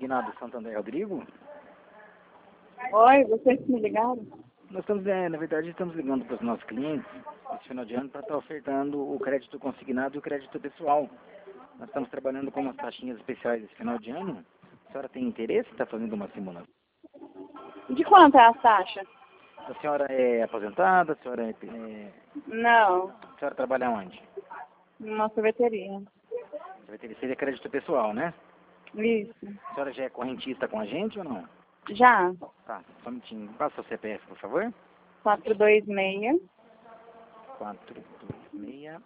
Consignado Santander, Rodrigo? Oi, vocês me ligaram? Nós estamos, na verdade, estamos ligando para os nossos clientes esse final de ano para estar ofertando o crédito consignado e o crédito pessoal. Nós estamos trabalhando com umas taxinhas especiais esse final de ano. A senhora tem interesse em estar fazendo uma simulação? De quanto é a taxa? A senhora é aposentada? A senhora Não, a senhora trabalha onde? numa sorveteria. Você vai ter seria crédito pessoal, né? Isso. A senhora já é correntista com a gente ou não? Já. Tá, só um minutinho. Passa o seu CPF, por favor. 426 426.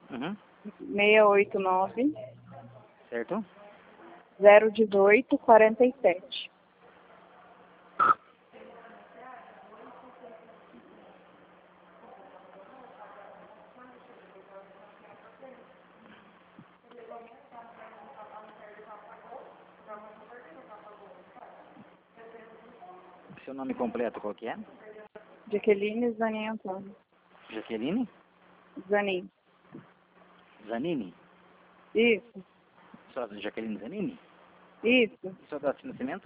689 Certo? 018 47. Seu nome completo qual que é? Jaqueline Zanin Antônio. Jaqueline? Zanin. Zanini? Isso. Sua Jaqueline Zanini? Isso. Sua data de nascimento?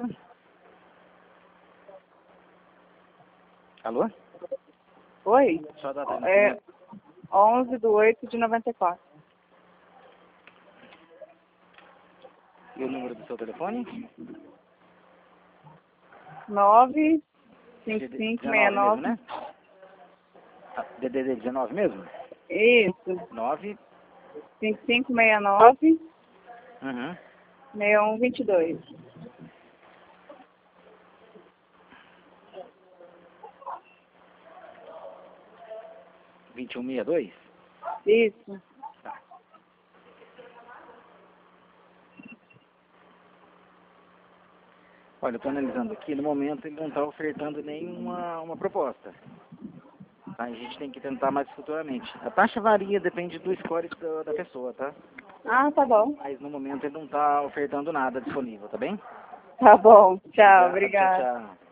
Alô? Oi? Sua data de É nascimento? 11/8/94. E o número do seu telefone? 19 mesmo, 95569. né? DDD 19 mesmo? Isso. 9. 5569 Uhum. 6122. e 2162? Isso. Tá. Olha, eu estou analisando aqui, no momento ele não está ofertando nenhuma proposta. Tá? A gente tem que tentar mais futuramente. A taxa varia, depende do score da pessoa, tá? Ah, tá bom. Mas no momento ele não está ofertando nada disponível, tá bem? Tá bom. Tchau, Obrigado, obrigada. tchau, tchau.